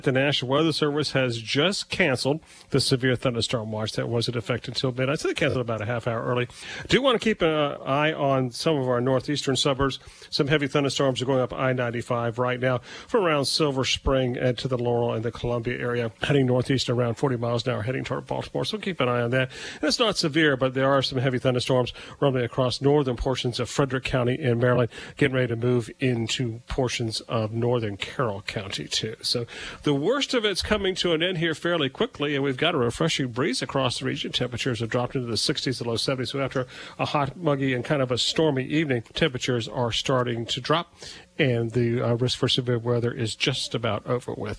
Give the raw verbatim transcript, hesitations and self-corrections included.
The National Weather Service has just canceled the severe thunderstorm watch that was in effect until midnight. So they canceled about a half hour early. Do want to keep an eye on some of our northeastern suburbs. Some heavy thunderstorms are going up I ninety-five right now from around Silver Spring and to the Laurel and the Columbia area, heading northeast around forty miles an hour, heading toward Baltimore. So keep an eye on that. And it's not severe, but there are some heavy thunderstorms rolling across northern portions of Frederick County in Maryland, getting ready to move into portions of northern Carroll County, too. So the worst of it's coming to an end here fairly quickly, and we've got a refreshing breeze across the region. Temperatures have dropped into the sixties to low seventies. So after a hot, muggy, and kind of a stormy evening, temperatures are starting to drop, and the uh, risk for severe weather is just about over with.